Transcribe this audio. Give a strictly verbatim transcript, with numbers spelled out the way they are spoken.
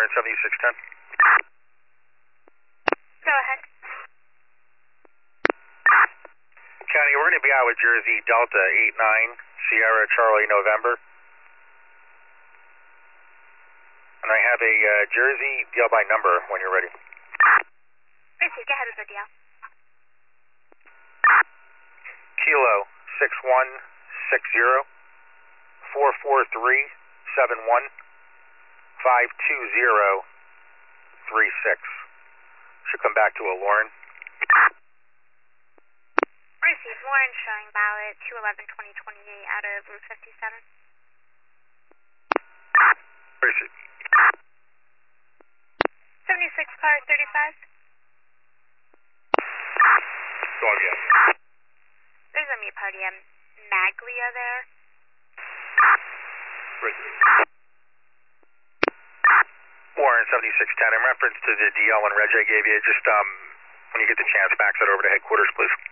Warren seventy-six ten. Go ahead. County, we're going to be out with Jersey Delta eight nine, Sierra Charlie November. And I have a uh, Jersey D L by number when you're ready. Received. Go ahead with the D L. Kilo six one six zero four four three seven one five two zero three six. Should come back to a Lauren. Received. Lauren showing ballot two eleven twenty twenty-eight out of Route fifty-seven. Received. seventy-six car thirty-five. Dog yes. There's a meat party at Maglia there. Received. Warren seventy-six ten, in reference to the D L and reg I gave you, just um, when you get the chance, fax that over to headquarters, please.